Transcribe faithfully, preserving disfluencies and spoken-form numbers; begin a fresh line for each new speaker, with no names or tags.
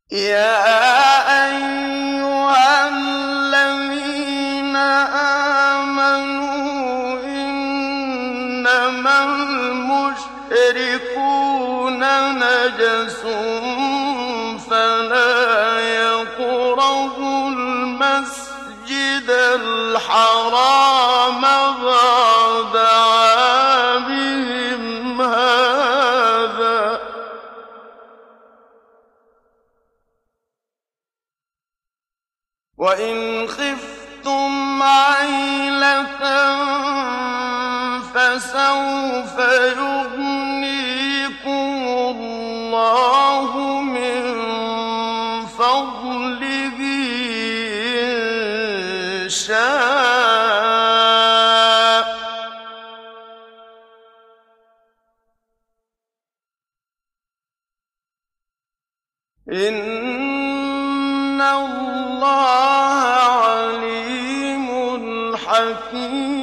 يَا أَيُّهَا الَّذِينَ آمَنُوا إِنَّمَا الْمُشْرِكُونَ نَجَسٌ فَلَا يَقْرَبُوا الْمَسْجِدَ الْحَرَامَ بَعْدَ عَامِهِمْ هَٰذَا ۚ وَإِنْ خِفْتُمْ عَيْلَةً فَسَوْفَ يُغْنِيكُمُ اللَّهُ مِن فَضْلِهِ إِن شَاءَ ۚ إِنَّ اللَّهَ عَلِيمٌ حَكِيمٌ.